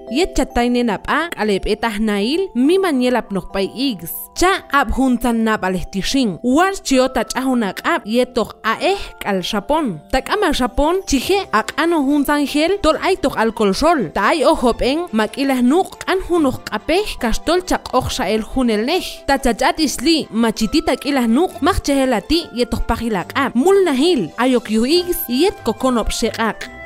yet chatayne napa alep etahnail mi manielap nokpay igs cha ab huntan nap alehtishin war chiota chahunak ab yetok al Japón takama Japón chije akano huntan gel tol ay tok alcohol sol tay ojopen makilah nuk an hunok apeh kastol chak oksha el hunel neh tachachat isli machitita kilah nuk machchehelati yetok pahilak ab mulnahil ayok yuigs yet kokonop shekak